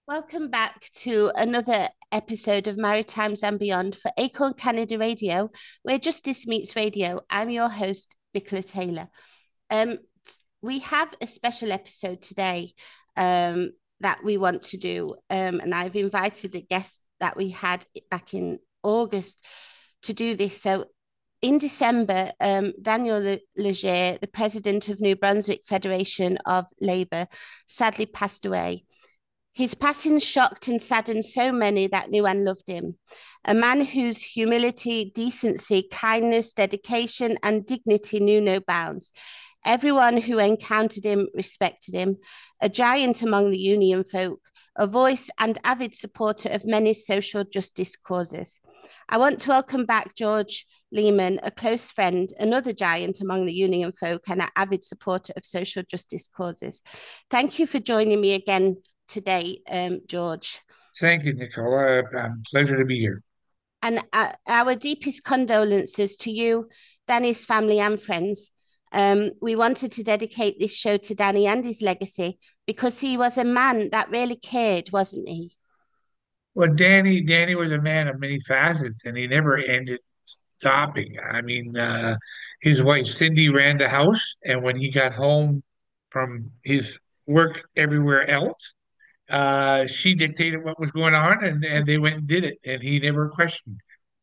Welcome back to another episode of Maritimes and Beyond for Acorn Canada Radio, where Justice meets radio. I'm your host, Nicola Taylor. Um, we have a special episode today that we want to do, and I've invited a guest that we had back in August to do this. So in December, Daniel Leger, the president of New Brunswick Federation of Labour, sadly passed away. His passing shocked and saddened so many that knew and loved him. A man whose humility, decency, kindness, dedication, and dignity knew no bounds. Everyone who encountered him respected him, a giant among the union folk, a voice and avid supporter of many social justice causes. I want to welcome back George Lehman, a close friend, another giant among the union folk, and an avid supporter of social justice causes. Thank you for joining me again today, George. Thank you, Nicola. Pleasure to be here. And our deepest condolences to you, Danny's family, and friends. We wanted to dedicate this show to Danny and his legacy because he was a man that really cared, wasn't he? Well, Danny was a man of many facets, and he never ended stopping. His wife Cindy ran the house, and when he got home from his work everywhere else, she dictated what was going on, and they went and did it, and he never questioned.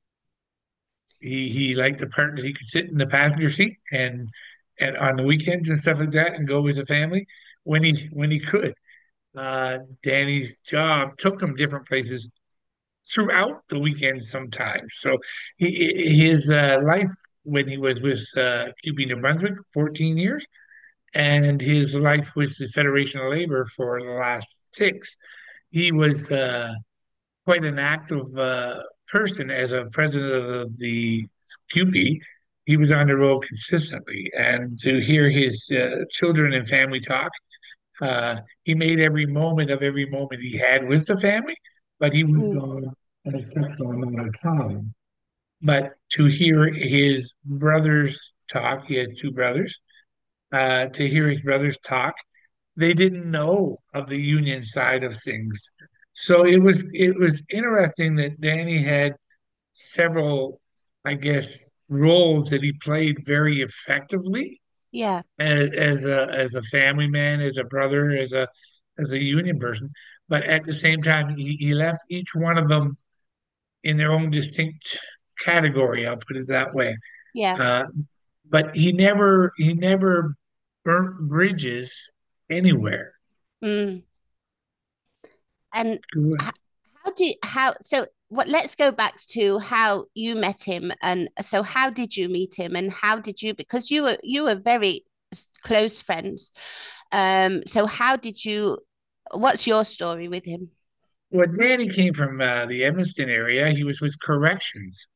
He liked the part that he could sit in the passenger seat and on the weekends and stuff like that, and go with the family when he could. Danny's job took him different places throughout the weekend sometimes. So his life when he was with QB New Brunswick, 14 years, and his life with the Federation of Labor for the last six, he was quite an active person as a president of the QP. He was on the road consistently, and to hear his children and family talk, he made every moment he had with the family, but he was Mm. gone an exceptional amount of time. But to hear his brothers talk, he has two brothers, to hear his brothers talk, they didn't know of the union side of things. So it was interesting that Danny had several, I guess, roles that he played very effectively Yeah. as a family man, as a brother, as a union person. But at the same time, he left each one of them in their own distinct category. I'll put it that way. Yeah. Uh, but he never burnt bridges anywhere. Mm. And h- how so what let's go back to how you met him, and so how did you meet him and how did you, because you were very close friends, so how did you, what's your story with him? Well, Danny came from the Evanston area. He was with Corrections.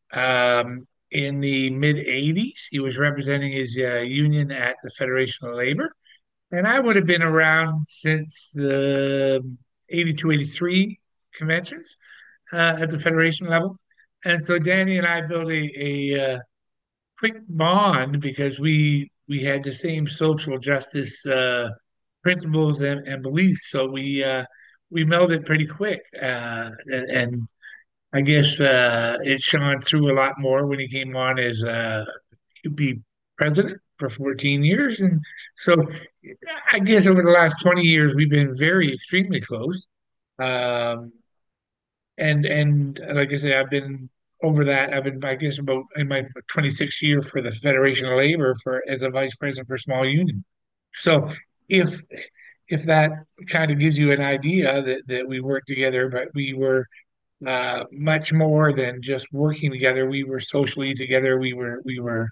In the mid 80s, he was representing his union at the Federation of Labor. And I would have been around since the 82, 83 conventions at the Federation level. And so Danny and I built a quick bond because we had the same social justice principles and beliefs. So we melded pretty quick, and I guess it shone through a lot more when he came on as QP president for 14 years. And so I guess over the last 20 years, we've been very extremely close. Um, and like I say, I've been over that. I've been, I guess, about in my 26th year for the Federation of Labor for as a vice president for small union. So if if that kind of gives you an idea that we worked together, but we were much more than just working together. We were socially together. We were.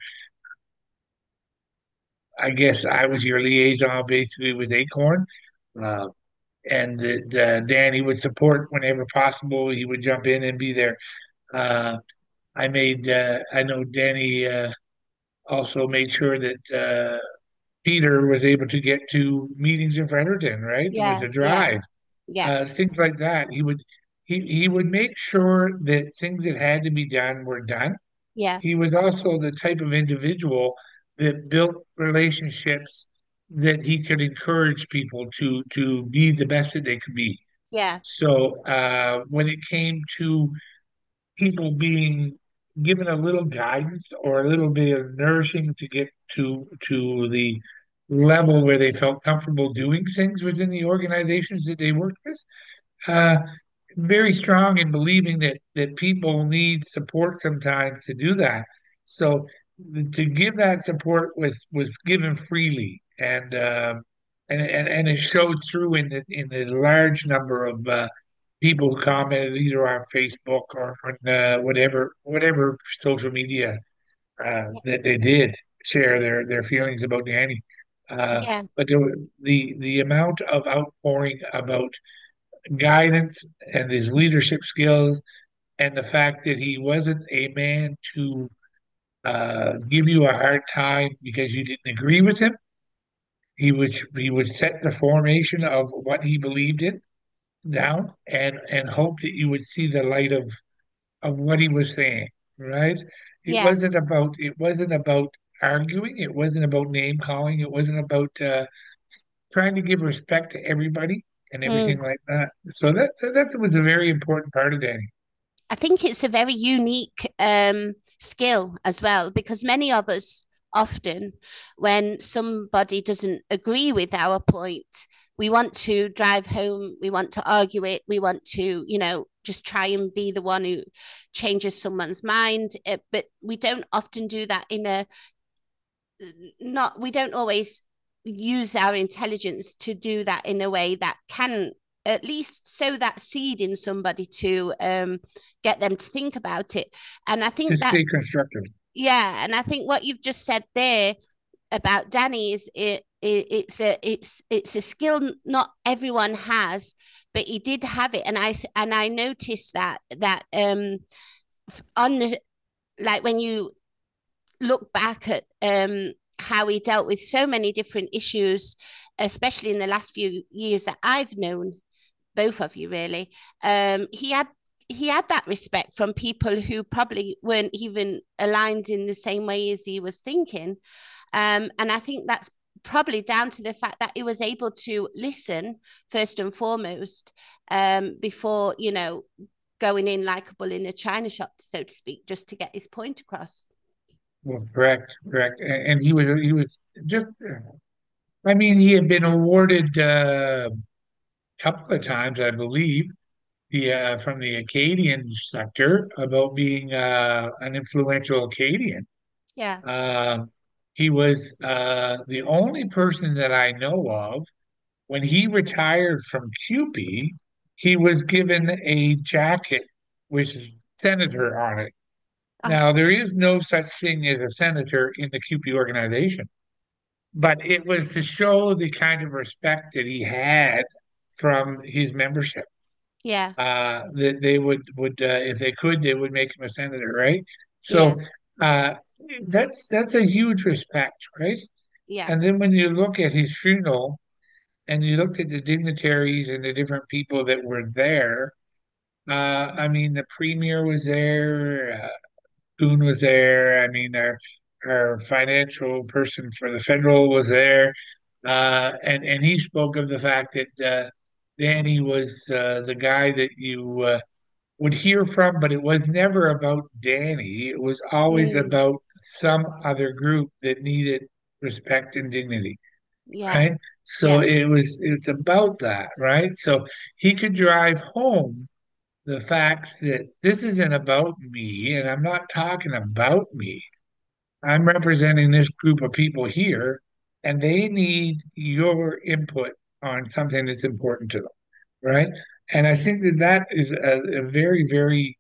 I guess I was your liaison basically with Acorn, uh, and Danny would support whenever possible. He would jump in and be there. Uh, I know Danny also made sure that Peter was able to get to meetings in Fredericton, right? With Yeah, the yeah, drive, yeah, things like that. He would make sure that things that had to be done were done. yeah. He was also the type of individual that built relationships that he could encourage people to be the best that they could be. Yeah. So when it came to people being given a little guidance or a little bit of nourishing to get to the level where they felt comfortable doing things within the organizations that they worked with. Uh, Very strong in believing that people need support sometimes to do that. So to give that support was given freely, and it showed through in the large number of people who commented either on Facebook or on whatever social media that they did share their feelings about Danny. Yeah. But the amount of outpouring about guidance and his leadership skills and the fact that he wasn't a man to give you a hard time because you didn't agree with him. He would set the formation of what he believed in down and hope that you would see the light of what he was saying, right? Yeah. It wasn't about arguing, it wasn't about name calling, it wasn't about trying to give respect to everybody and Mm. everything like that. So that was a very important part of Danny. I think it's a very unique skill as well, because many of us often, when somebody doesn't agree with our point, we want to drive home, we want to argue it, we want to, just try and be the one who changes someone's mind. But we don't often do that in a not, we don't always use our intelligence to do that in a way that can at least sow that seed in somebody to get them to think about it. And I To think that, stay constructive. yeah, and I think what you've just said there about Danny is it's a skill not everyone has, but he did have it, and I noticed that on the, like when you look back at how he dealt with so many different issues, especially in the last few years that I've known both of you, really. He had that respect from people who probably weren't even aligned in the same way as he was thinking, and I think that's probably down to the fact that he was able to listen first and foremost, before going in like a bull in a china shop, so to speak, just to get his point across. Well, correct, correct. And he was just I mean, he had been awarded a couple of times, I believe, the from the Acadian sector about being an influential Acadian. Yeah. Um, he was the only person that I know of when he retired from CUPE, he was given a jacket with senator on it. Uh, Now, there is no such thing as a senator in the CUPE organization, but it was to show the kind of respect that he had from his membership. yeah. That they would if they could, they would make him a senator, right? Yeah. So uh, that's a huge respect, right? Yeah. And then when you look at his funeral and you looked at the dignitaries and the different people that were there, I mean, the premier was there, Kuhn was there. I mean, our financial person for the federal was there, and he spoke of the fact that Danny was the guy that you would hear from, but it was never about Danny. It was always Mm. about some other group that needed respect and dignity, Yeah. right? So Yeah. it's about that, right? So he could drive home the fact that this isn't about me, and I'm not talking about me. I'm representing this group of people here, and they need your input on something that's important to them, right? And I think that that is a very, very,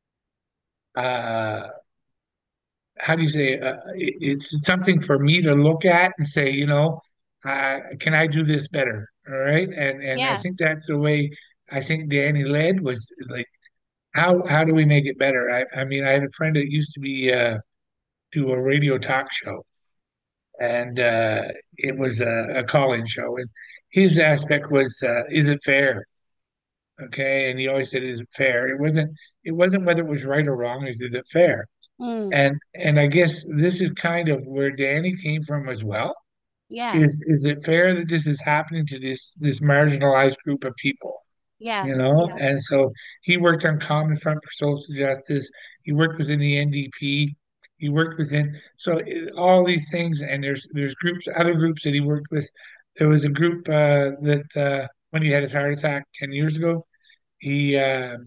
uh, how do you say, it's something for me to look at and say, can I do this better? All right. And I Yeah. think that's the way I think Danny led was like, how do we make it better? I mean, I had a friend that used to be do a radio talk show, and it was a call-in show, and his aspect was, is it fair? Okay, and he always said, is it fair? It wasn't whether it was right or wrong, is it fair? Mm. And I guess this is kind of where Danny came from as well. Yeah. Is it fair that this is happening to this marginalized group of people? Yeah. And so he worked on Common Front for Social Justice. He worked within the NDP. He worked within all these things, and there's groups, other groups that he worked with. There was a group that when he had his heart attack 10 years ago, he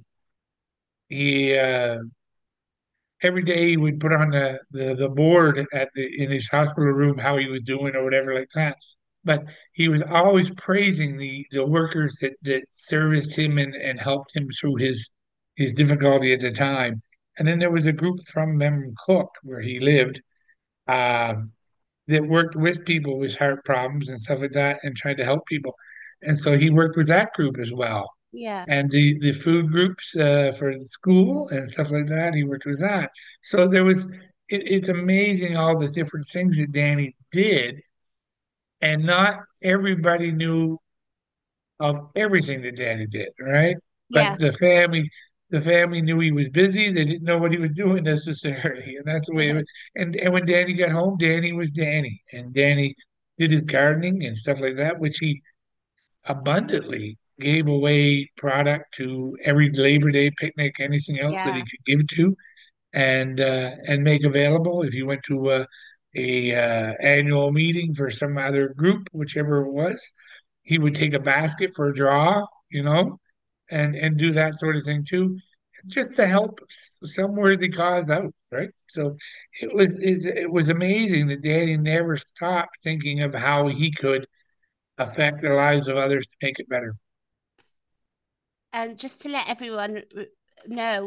he every day he would put on the board in his hospital room how he was doing or whatever like that. But he was always praising the workers that serviced him and helped him through his difficulty at the time. And then there was a group from Mem Cook where he lived um, that worked with people with heart problems and stuff like that and tried to help people. And so he worked with that group as well Yeah. and the food groups for the school and stuff like that. He worked with that. So it's amazing all the different things that Danny did, and not everybody knew of everything that Danny did, right? Yeah. But the family knew he was busy. They didn't know what he was doing necessarily, and that's the way it was. And when Danny got home, Danny was Danny, and Danny did his gardening and stuff like that, which he abundantly gave away product to every Labor Day picnic, anything else that he Yeah. could give to, and make available. If you went to a annual meeting for some other group, whichever it was, he would take a basket for a draw, and do that sort of thing too, just to help some worthy cause out, right? So it was amazing that Danny never stopped thinking of how he could affect the lives of others to make it better. And just to let everyone know,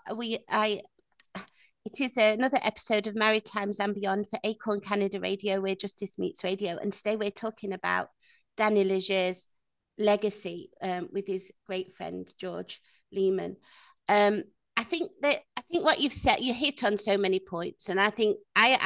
it is another episode of Maritimes and Beyond for Acorn Canada Radio, where justice meets radio. And today we're talking about Danny Leger's legacy with his great friend George Lehman. Um, I think what you've said, you hit on so many points, and I think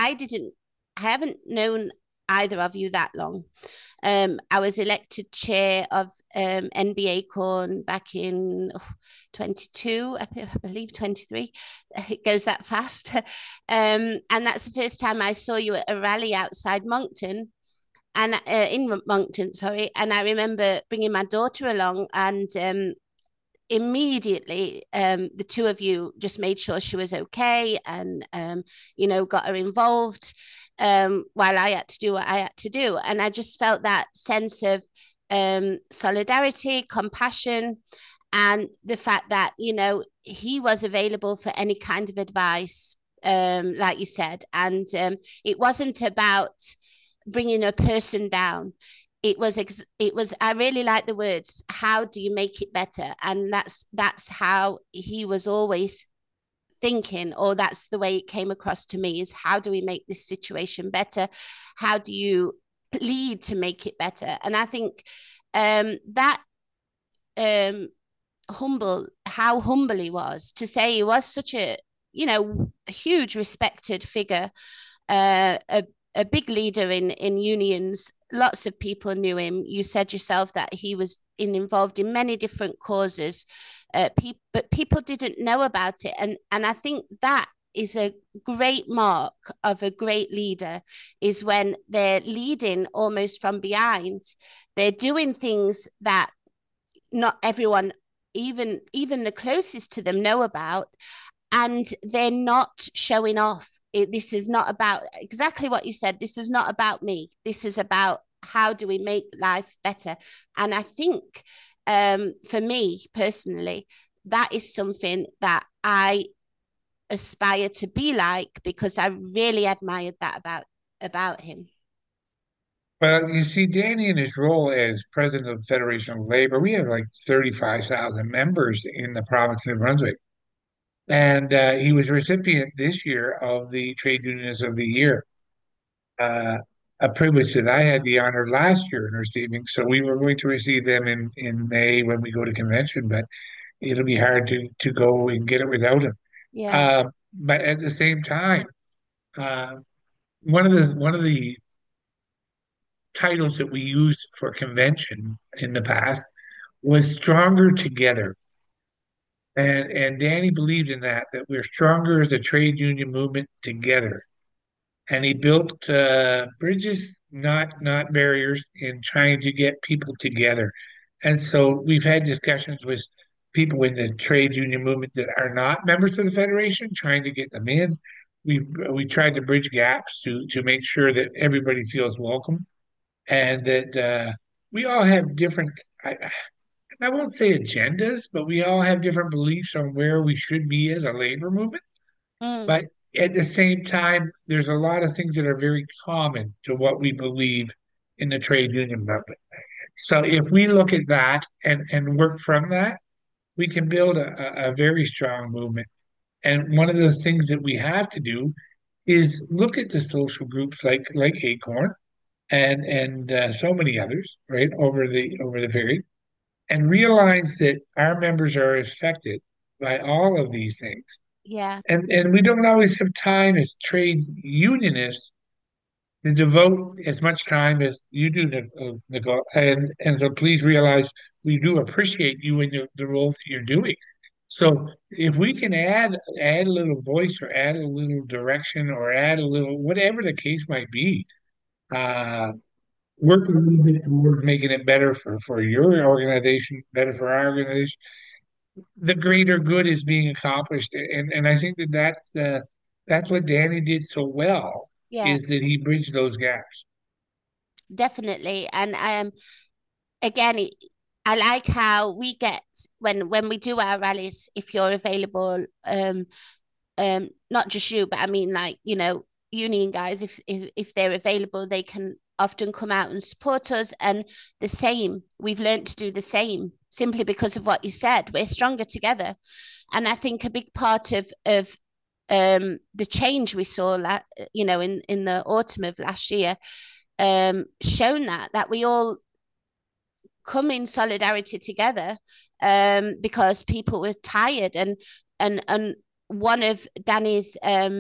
I haven't known either of you that long. I was elected chair of NBA Corn back in 22, I believe 23. It goes that fast. And that's the first time I saw you at a rally outside Moncton and in Moncton, sorry. And I remember bringing my daughter along and immediately the two of you just made sure she was okay and got her involved while I had to do what I had to do, and I just felt that sense of solidarity, compassion, and the fact that he was available for any kind of advice, like you said, and it wasn't about bringing a person down. It was I really like the words, how do you make it better? And that's how he was always thinking, or that's the way it came across to me, is how do we make this situation better? How do you lead to make it better? And I think that um how humble he was to say he was such a huge respected figure, a big leader in unions. Lots of people knew him. You said yourself that he was involved in many different causes, but people didn't know about it. And I think that is a great mark of a great leader, is when they're leading almost from behind. They're doing things that not everyone, even the closest to them, know about, and they're not showing off. This is not about, exactly what you said, this is not about me, this is about how do we make life better. And I think for me personally, that is something that I aspire to be like, because I really admired that about him. Well, you see, Danny in his role as president of the Federation of Labor, we have like 35,000 members in the province of New Brunswick. And he was a recipient this year of the Trade Unionist of the Year, uh, a privilege that I had the honor last year in receiving. So we were going to receive them in May when we go to convention, but it'll be hard to go and get it without him. Yeah. But at the same time, uh, one of the titles that we used for convention in the past was Stronger Together. And Danny believed in that we're stronger as a trade union movement together. And he built bridges, not barriers, in trying to get people together. And so we've had discussions with people in the trade union movement that are not members of the federation, trying to get them in. We tried to bridge gaps to make sure that everybody feels welcome and that we all have different. I won't say agendas, but we all have different beliefs on where we should be as a labor movement. Mm, But at the same time, there's a lot of things that are very common to what we believe in the trade union movement. So if we look at that and work from that, we can build a very strong movement. And one of those things that we have to do is look at the social groups like Acorn and so many others, right, over the period, and realize that our members are affected by all of these things. yeah, And we don't always have time as trade unionists to devote as much time as you do, Nicole. And so please realize we do appreciate you and the roles that you're doing. So if we can add a little voice or add a little direction or add a little whatever the case might be, uh, work a little bit towards making it better for your organization, better for our organization, the greater good is being accomplished. And I think that that's what Danny did so well yeah, is that he bridged those gaps. definitely. And again, I like how we get when we do our rallies, if you're available, not just you, but I mean, like, union guys, if they're available, they can often come out and support us. And the same, we've learned to do the same simply because of what you said. We're stronger together. And I think a big part of the change we saw, in the autumn of last year, shown that we all come in solidarity together, because people were tired, and one of Danny's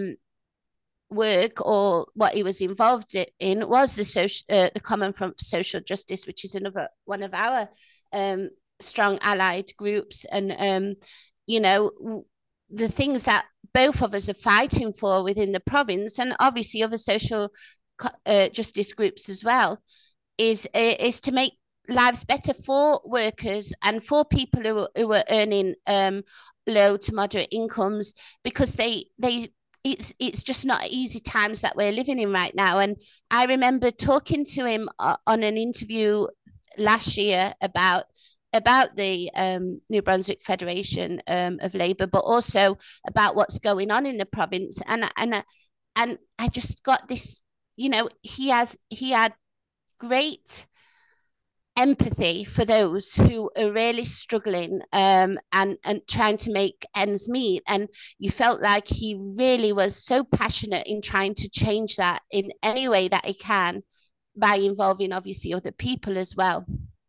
work, or what he was involved in, was the Common Front for Social Justice, which is another one of our um, strong allied groups. And you know the things that both of us are fighting for within the province, and obviously other social justice groups as well, is to make lives better for workers and for people who are earning low to moderate incomes, because they it's just not easy times that we're living in right now. And I remember talking to him on an interview last year about the New Brunswick Federation of Labour, but also about what's going on in the province. And I just got this. He had great empathy for those who are really struggling, and trying to make ends meet. And you felt like he really was so passionate in trying to change that in any way that he can, by involving obviously other people as well.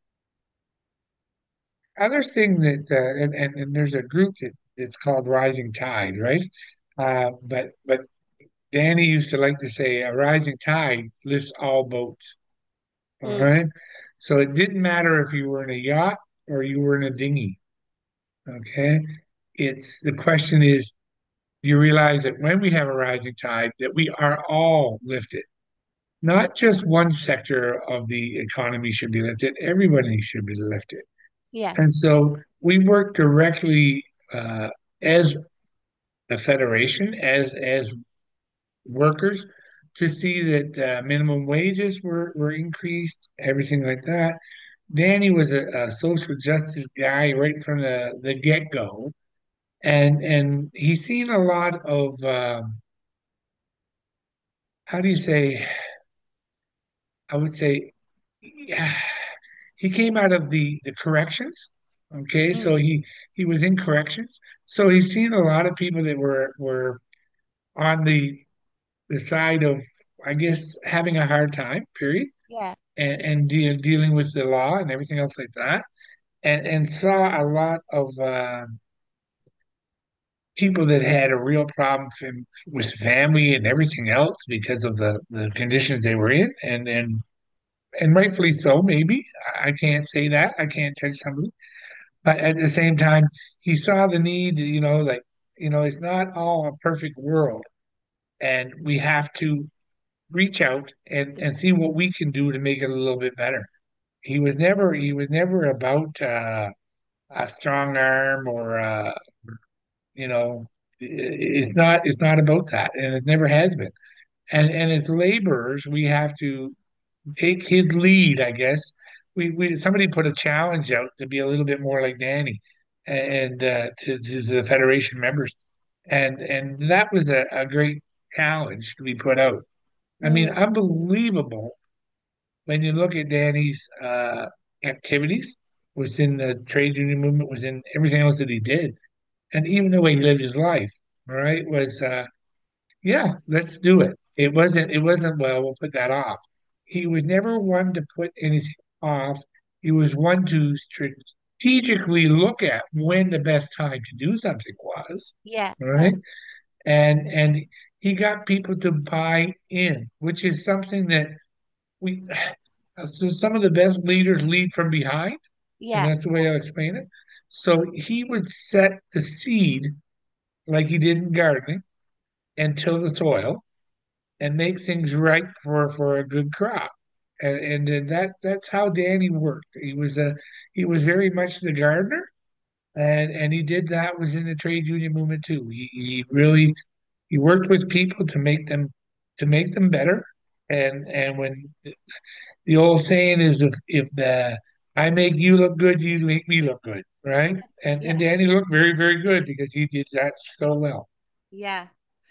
Other thing that and there's a group that's called Rising Tide, right? But Danny used to like to say a rising tide lifts all boats. All Mm, right. So it didn't matter if you were in a yacht or you were in a dinghy. Okay. It's the question is, you realize that when we have a rising tide, that we are all lifted. Not just one sector of the economy should be lifted, everybody should be lifted. And yes. so we work directly as a federation, as workers, to see that minimum wages were increased, everything like that. Danny was a social justice guy right from the get-go, and he's seen a lot of how do you say? I would say, yeah, he came out of the corrections. Okay, so Mm, he was in corrections, so he's seen a lot of people that were on the side of, I guess, having a hard time, period, yeah. and dealing with the law and everything else like that, and saw a lot of people that had a real problem with family and everything else because of the conditions they were in, and rightfully so, maybe. I can't say that. I can't judge somebody. But at the same time, he saw the need, like, it's not all a perfect world. And we have to reach out and see what we can do to make it a little bit better. he was never about a strong arm or you know it's not about that, and it never has been. And as laborers, we have to take his lead, I guess. We somebody put a challenge out to be a little bit more like Danny, and to the Federation members, and that was a great challenge to be put out. I mean, Mm, unbelievable when you look at Danny's activities within the trade union movement, within everything else that he did, and even the way he lived his life. All right, was yeah, let's do it. It wasn't, well, we'll put that off. He was never one to put anything off. He was one to strategically look at when the best time to do something was. yeah, All right. And he got people to buy in, which is something that we so some of the best leaders lead from behind, and yeah, that's the way I'll explain it. So he would set the seed like he did in gardening and till the soil and make things right for a good crop. And then that's how Danny worked. He was very much the gardener, and he did that within the trade union movement too. He really he worked with people to make them better. And when the old saying is, if the I make you look good, you make me look good, right? And yeah, Danny looked very, very good because he did that so well. yeah.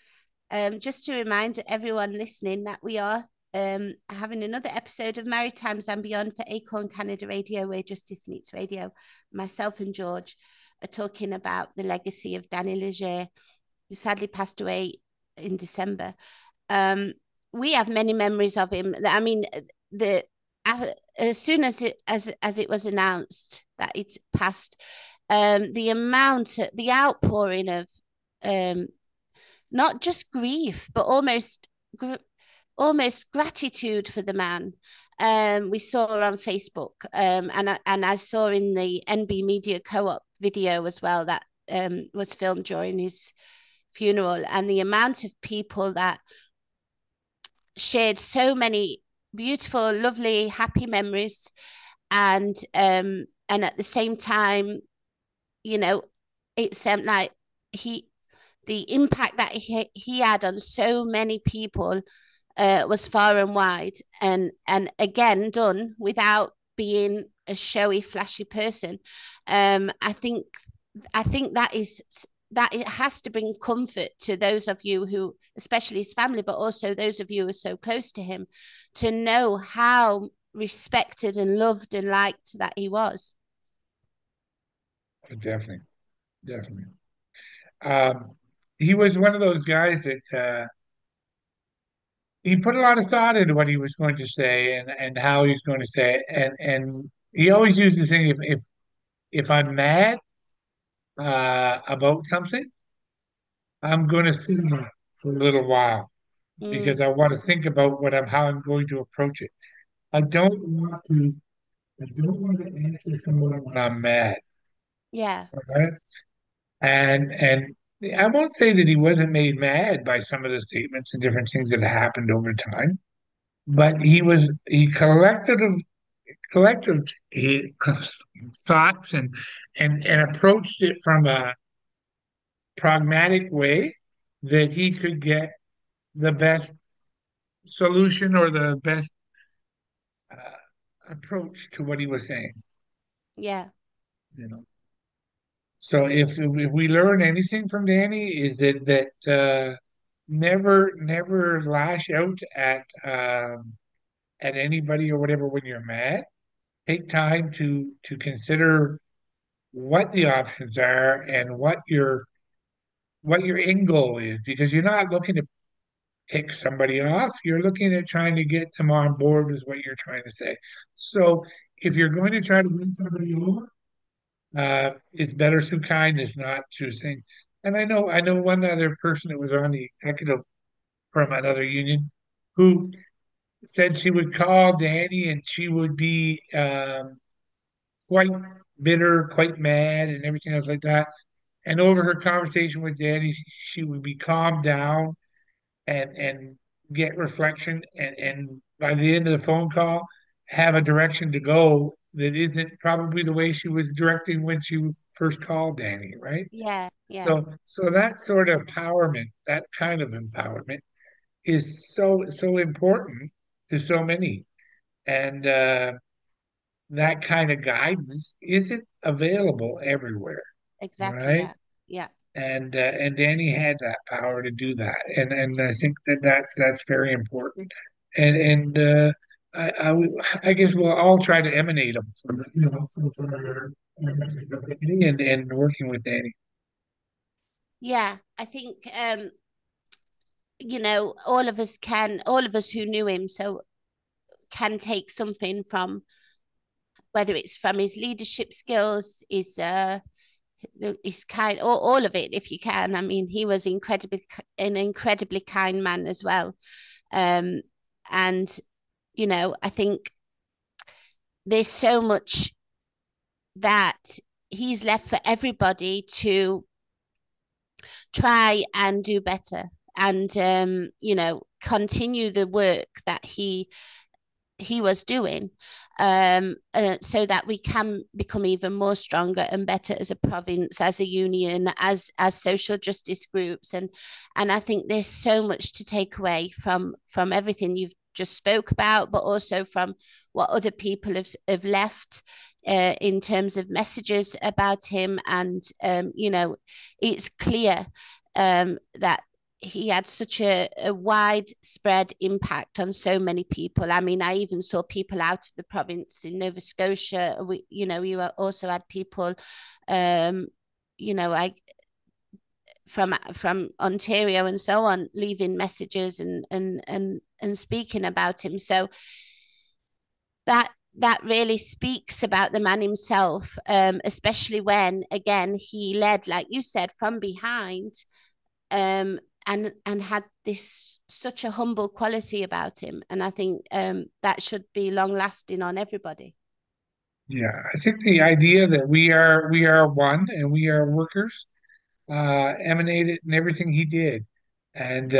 Just to remind everyone listening that we are having another episode of Maritimes and Beyond for Acorn Canada Radio, where Justice Meets Radio. Myself and George are talking about the legacy of Danny Leger, who sadly passed away in December. Um, we have many memories of him. I mean, the as soon as it was announced that it passed, the outpouring of um, not just grief, but almost gratitude for the man. We saw on Facebook, and I saw in the NB Media Co-op video as well that was filmed during his funeral, and the amount of people that shared so many beautiful, lovely, happy memories, and at the same time, you know, it's like he the impact that he had on so many people was far and wide, and again done without being a showy, flashy person. I think that it has to bring comfort to those of you who, especially his family, but also those of you who are so close to him, to know how respected and loved and liked that he was. Definitely, definitely. Um, he was one of those guys that he put a lot of thought into what he was going to say and how he was going to say it, and he always used the thing, if I'm mad about something, I'm going to sit for a little while because Mm, I want to think about how I'm going to approach it. I don't want to I don't want to answer someone when I'm mad. yeah, All right. And I won't say that he wasn't made mad by some of the statements and different things that happened over time, but he collected he, thoughts and approached it from a pragmatic way that he could get the best solution or the best approach to what he was saying. yeah, You know. So if we learn anything from Danny is that never lash out at anybody or whatever when you're mad. Take time to consider what the options are and what your end goal is, because you're not looking to pick somebody off. You're looking at trying to get them on board with what you're trying to say. So if you're going to try to win somebody over, it's better through kindness, not through saying. And I know one other person that was on the executive from another union who said she would call Danny and she would be quite bitter, quite mad, and everything else like that. And over her conversation with Danny, she would be calmed down and get reflection. And by the end of the phone call, have a direction to go that isn't probably the way she was directing when she first called Danny, right? Yeah, yeah, So that sort of empowerment, that kind of empowerment is so important to so many. And that kind of guidance isn't available everywhere, exactly. right? Yeah, yeah, And Danny had that power to do that, and I think that's very important. And I guess we'll all try to emanate them from from our and working with Danny. yeah. I think all of us can, all of us who knew him, so can take something from whether it's from his leadership skills, his kind, or all of it, if you can. I mean, he was an incredibly kind man as well. Um, and I think there's so much that he's left for everybody to try and do better and continue the work that he was doing, so that we can become even more stronger and better as a province, as a union, as social justice groups. And I think there's so much to take away from everything you've just spoke about, but also from what other people have left, in terms of messages about him. And it's clear that he had such a widespread impact on so many people. I mean, I even saw people out of the province in Nova Scotia. You also had people, I from Ontario and so on, leaving messages and speaking about him. So that really speaks about the man himself, especially when, again, he led, like you said, from behind, um, and had this such a humble quality about him. And I think that should be long lasting on everybody. Yeah, I think the idea that we are one and we are workers emanated in everything he did, and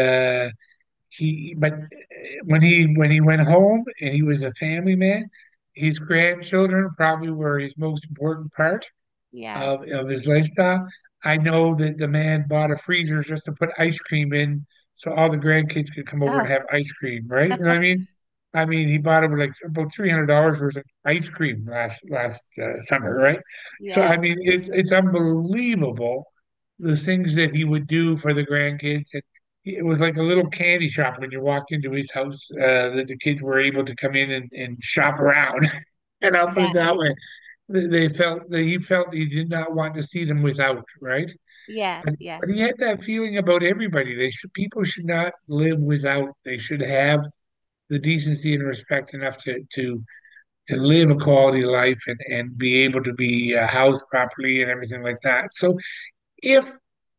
but when he went home and he was a family man, his grandchildren probably were his most important part Yeah. of his lifestyle. I know that the man bought a freezer just to put ice cream in so all the grandkids could come over and Oh, have ice cream, right? You know what I mean? I mean, he bought him like about $300 worth of ice cream last summer, right? So yeah. I mean, it's unbelievable the things that he would do for the grandkids. And it was like a little candy shop when you walked into his house, that the kids were able to come in and shop around. And I'll put it Yeah. that way. They felt that he felt he did not want to see them without, right? Yeah. But, Yeah. but he had that feeling about everybody. People should not live without. They should have the decency and respect enough to live a quality life and be able to be housed properly and everything like that. So if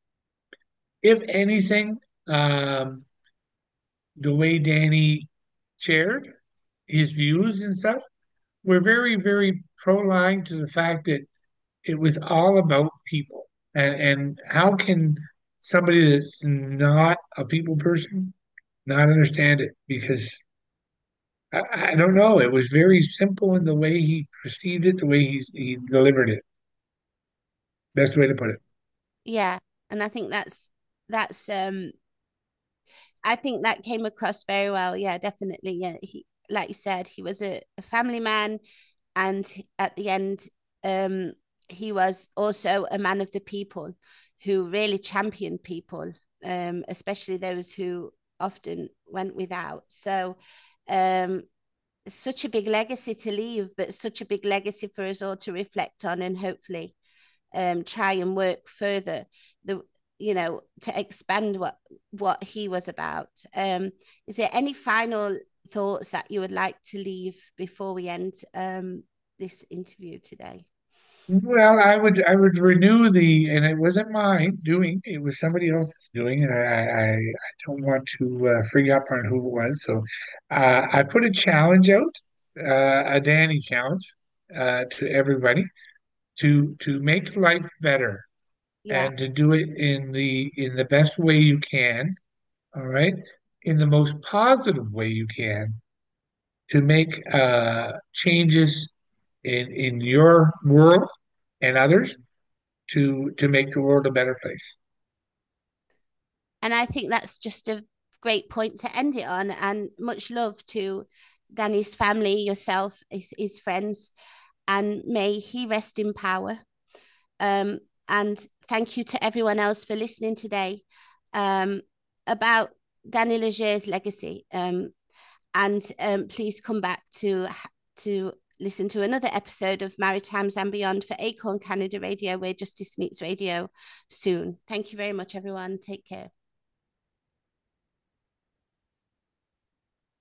if anything, um, the way Danny shared his views and stuff were very, very pro-line to the fact that it was all about people. And how can somebody that's not a people person not understand it? Because I don't know. It was very simple in the way he perceived it, the way he delivered it. Best way to put it. Yeah. And that's I think that came across very well. Yeah, definitely. Yeah. Like you said, he was a family man, and at the end, um, he was also a man of the people who really championed people, especially those who often went without. So, um, such a big legacy to leave, but such a big legacy for us all to reflect on, and hopefully try and work further the to expand what he was about. Is there any final thoughts that you would like to leave before we end this interview today? Well, I would renew and it wasn't mine doing, it was somebody else's doing, and I don't want to free up on who it was. So I put a challenge out, a Danny challenge, to everybody to make life better Yeah, and to do it in the best way you can, all right, in the most positive way you can, to make changes in your world and others to make the world a better place. And I think that's just a great point to end it on. And much love to Danny's family, yourself, his friends, and may he rest in power. And thank you to everyone else for listening today about Danny Leger's legacy. And please come back to listen to another episode of Maritimes and Beyond for Acorn Canada Radio, where Justice Meets Radio soon. Thank you very much, everyone. Take care.